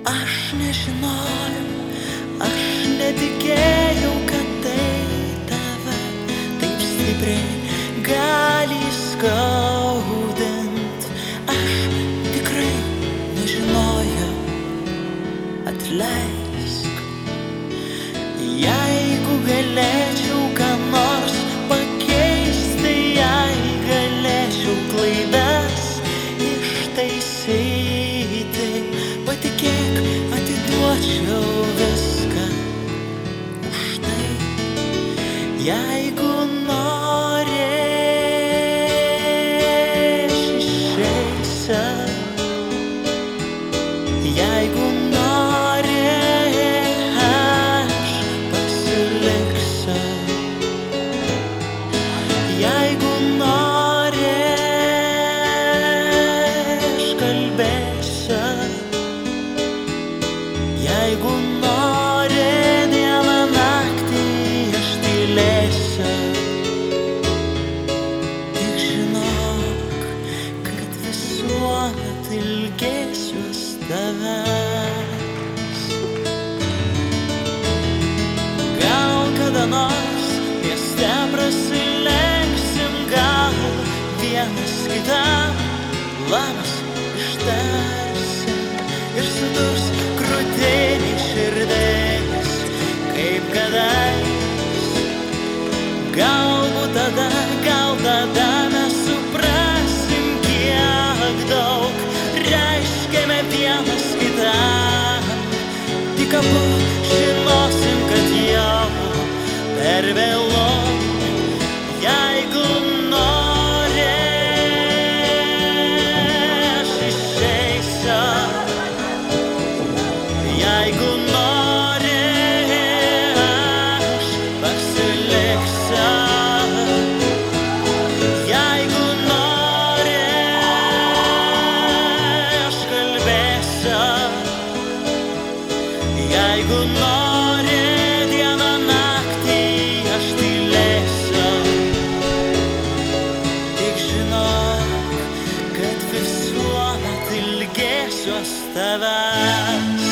Aš nežinojau, aš netikėjau, kad tai tave taip stipriai gali skaudint. Aš tikrai nežinojau, atleisk. Jeigu galėčiau ką nors pakeisti, jei galėčiau klaidas ištaisyti, patikėk, atiduočiau viską už tai. Jeigu norėsi, išeisi. Jeigu nori, aš pasiliksiu. Jeigu nori, aš kalbėsiu. Jeigu nori, dieną naktį aš tylėsiu. Tik žinok, kad visuomet ilgėsiuos tavęs. Gal kada nors mieste prasilenksim, gal vienas kitam labas ištarsim ir sudurs krūtinį širdis, kaip kadais. Galbūt tada, gal tada mes suprasim, kiek daug reiškiame vienas kitam. Tik abu žinosim, kad jau per vėlu. Jeigu nori, aš išeisiu. Jeigu nori, aš pasiliksiu. Jeigu nori, aš kalbėsiu. Jeigu nori, dieną naktį aš tylėsiu. Tik žinok, kad visuomet ilgėsiuos tavęs.